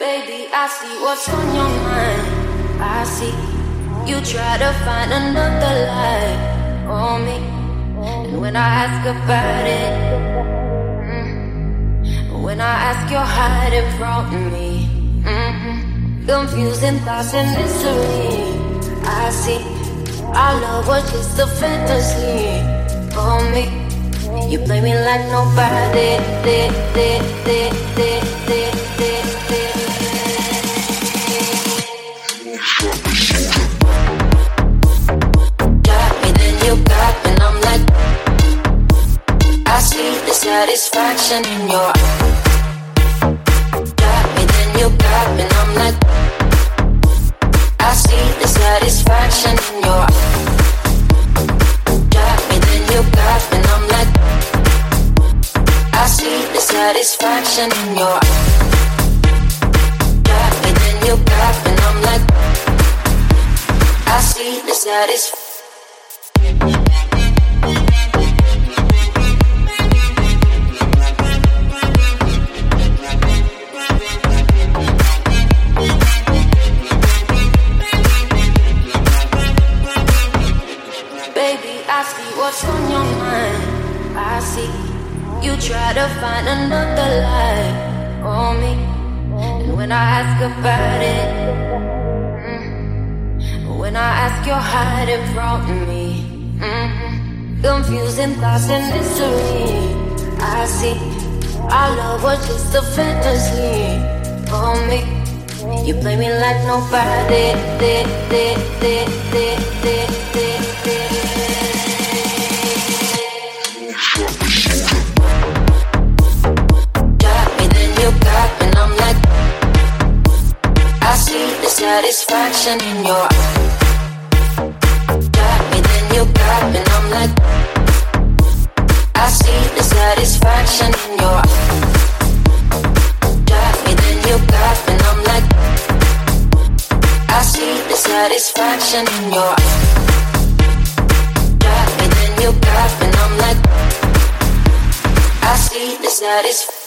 Baby, I see what's on your mind. I see you try to find another lie on me. And when I ask about it, when I ask, you're hiding from me. Confusing thoughts and misery. I see our love was just a fantasy for me. You play me like nobody. Satisfaction in your got me, then you got me, and I'm like, I see the satisfaction in your got me, then you got me, and I'm like, I see the satisfaction in your got me, then you got me, and I'm like, I see the satisfaction. I see what's on your mind. I see you try to find another lie on me. And when I ask about it, when I ask, you're hiding from me. Confusing thoughts and misery. I see our love was just a fantasy for me. You play me like nobody. Satisfaction in your got me, then you got me, and I'm like, I see the satisfaction in your got me, then you got me, and I'm like, I see the satisfaction in your got me, then you got me, and I'm like, I see the satisfaction.